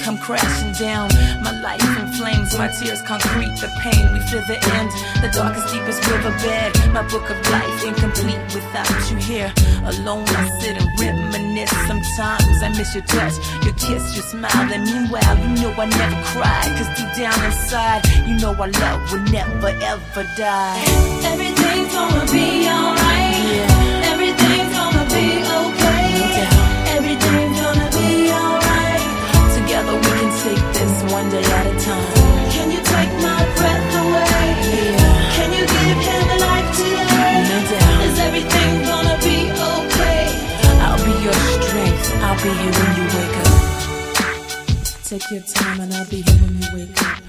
come crashing down. My life in flames, my tears concrete. The pain, we feel the end. The darkest, deepest riverbed. My book of life incomplete without you here. Alone I sit and reminisce. Sometimes I miss your touch, your kiss, your smile. And meanwhile, you know I never cry. Cause deep down inside, you know our love will never ever die. Everything's gonna be alright. Yeah. Everything's gonna be okay. Yeah. Everything's gonna be alright. Together we can take this one day at a time. Can you take my breath away? Yeah. Can you give him a life today? No doubt. Is everything gonna be okay? I'll be your strength. I'll be here when you wake up. Take your time and I'll be here when you wake up.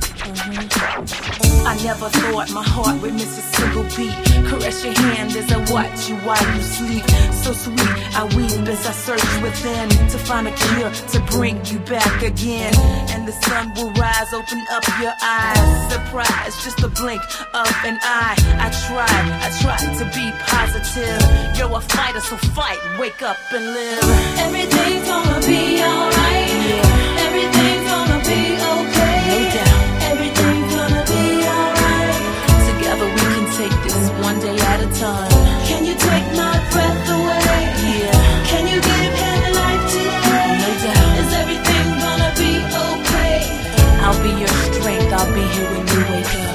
I never thought my heart would miss a single beat. Caress your hand as I watch you while you sleep. So sweet, I weep as I search within to find a cure to bring you back again. And the sun will rise, open up your eyes. Surprise, just a blink of an eye. I tried to be positive. You're a fighter, so fight, wake up and live. Everything's gonna be alright. Yeah. Everything's gonna be okay. No doubt. Everything's gonna be alright. Together we can take this one day at a time. Can you take my breath away? Yeah. Can you give him a life today? No doubt. Is everything gonna be okay? I'll be your strength. I'll be here when you wake up.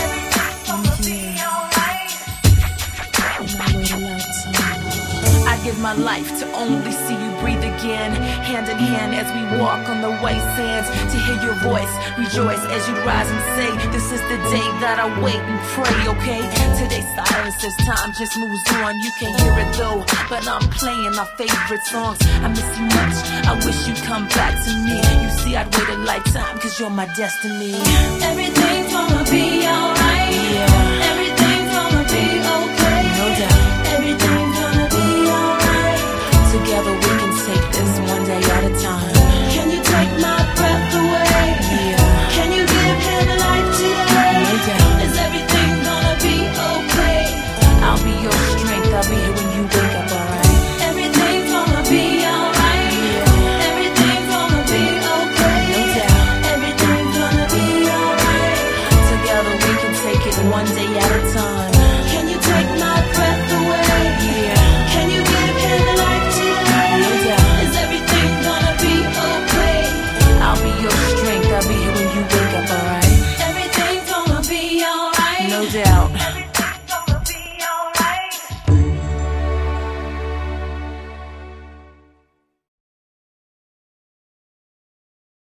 I give my life to only see you breathe again. Hand in hand as we walk on the white sands. To hear your voice, rejoice as you rise and say, this is the day that I wait and pray, okay? Today's silence as time just moves on. You can't hear it though, but I'm playing our favorite songs. I miss you much, I wish you'd come back to me. You see, I'd wait a lifetime, cause you're my destiny. Everything's gonna be alright. Yeah. Everything's gonna be okay. No doubt. Everything's gonna be alright. Together we can take this one day at a time. Can you take my breath away? Yeah. Can you give him a life today? No doubt. Is everything gonna be okay? I'll be your strength. I'll be here when you wake up, alright? Everything's gonna be alright. Yeah. Everything's gonna be okay. No doubt. Everything's gonna be alright. Together we can take it one day at a time. Can you take my breath away? Yeah. Can you give him a life today? No doubt. Is everything gonna be okay? I'll be your strength. I'll be here when you wake up, alright? Everything's gonna be alright. No doubt.